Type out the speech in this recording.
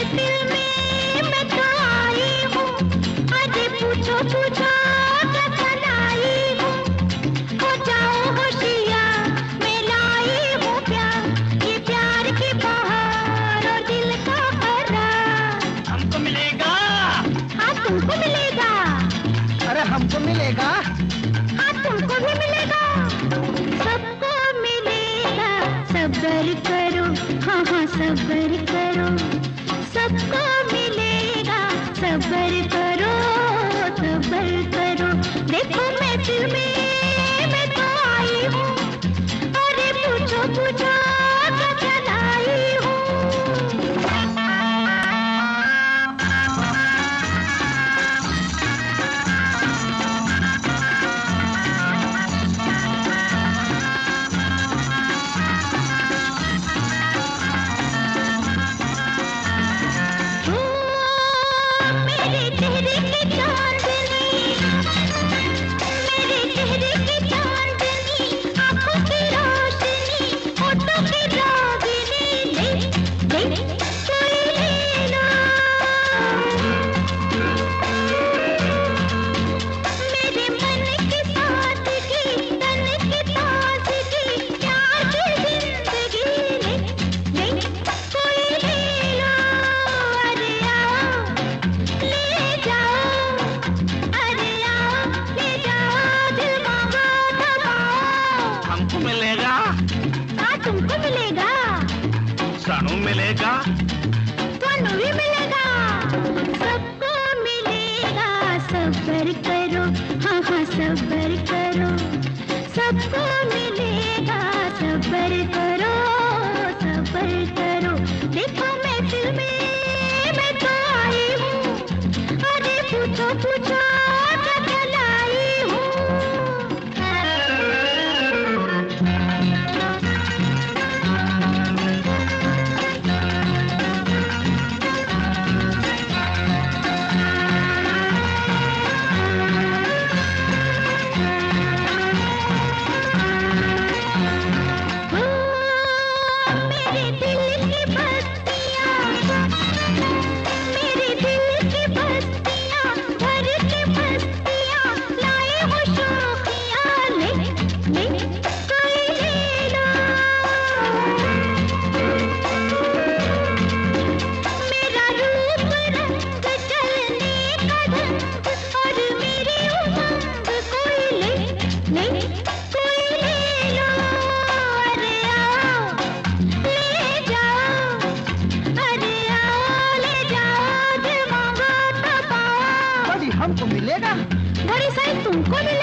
महफिल में मैं तो आई हूँ, अरे पूछो पूछो क्या चलाई हूँ, हो जाओ होशियार मैं लाई हूँ प्यार, ये प्यार की बहार और दिल का करार। हमको मिलेगा, हाँ तुमको मिलेगा, अरे हमको मिलेगा, हाँ तुमको भी मिलेगा, सबको मिलेगा। सब्र करो, हाँ हाँ सब्र करो, सबको मिलेगा। सब्र करो, सब्र करो, देखो महफिल में मैं तो आई हूँ, अरे पूछो पूछो क्या चलाई हूँ। मेरे चेहरे की चांदनी, मेरे चेहरे की चांदनी, आँखों की रोशनी, होठों की रागिनी, ले ले कोई ले लो। मेरे मन की सादगी, तन की ताजगी, प्यार की जिंदगी, ले ले कोई ले लो। अरे आओ ले जाओ, अरे आओ ले जाओ, दिल मांगो दबाओ। हमको मिलेगा, हाँ तुमको मिलेगा, सानू मिलेगा, ਤੁਹਾਨੂੰ भी मिलेगा, सबको मिलेगा। सब्र करो, हाँ हाँ सब्र करो, सबको मिलेगा। सब्र करो, सब्र करो, देखो महफिल में मैं तो आई हूँ, अरे पूछो पूछो क्या चलाई हूँ। मेरे दिल की बत्तियाँ, मेरे दिल की बत्तियाँ, घर की बस्तियाँ, लाए हो शोखियाँ, ले ले कोई ले लो। मेरा रूप रंग चलने का ढंग और मेरी उमंग, कोई ले ले कोई ले लो। अरे आओ ले जाओ, अरे आओ ले जाओ, दिल मांगो दबाओ। बड़ी हमको मिलेगा, बड़ी साइज तुमको मिलेगा।